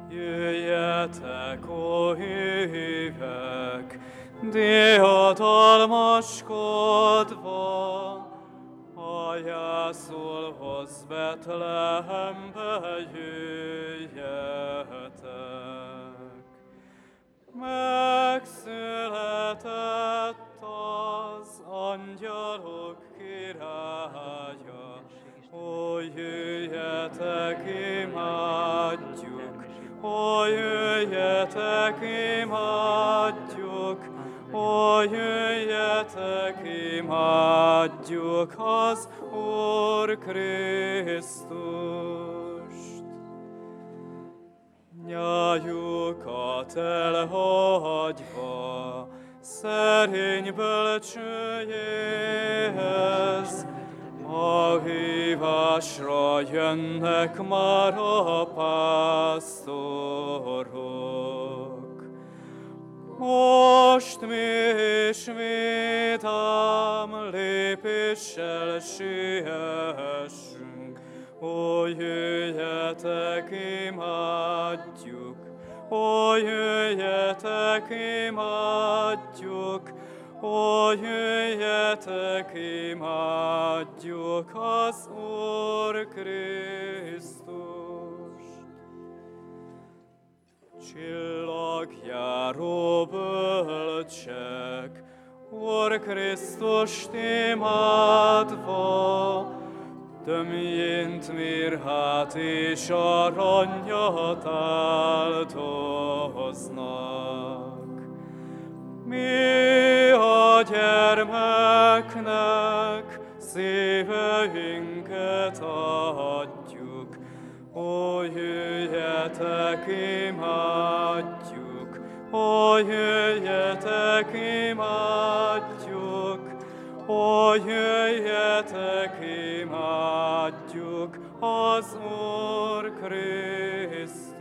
Jöjjetek, ó hívek, diadalmaskodva, a jászolhoz Betlehembe jöjjetek. Megszületett az angyalok királya, ó jöjjetek, imádjuk, ó jöjjetek, imádjuk, ó jöjjetek, imádjuk az Úr Krisztust. Nyájukat elhagyva, szerény bölcsőjéhez, a hívásra jönnek már a pásztorok. Most mi is vidám lépéssel siessünk, ó jöjjetek, imádjuk, ó jöjjetek, imádjuk, ó jöjjetek, imádjuk az Úr Krisztust. Csillagjáró bölcsek, Úr Krisztust imádva, tömjént mirhát és aranyat áldoznak. Mi a gyermeknek szíveinket adjuk, ó jöjjetek, imádjuk, ó jöjjetek, imádjuk, ó jöjjetek, imádjuk az Úr Krisztust.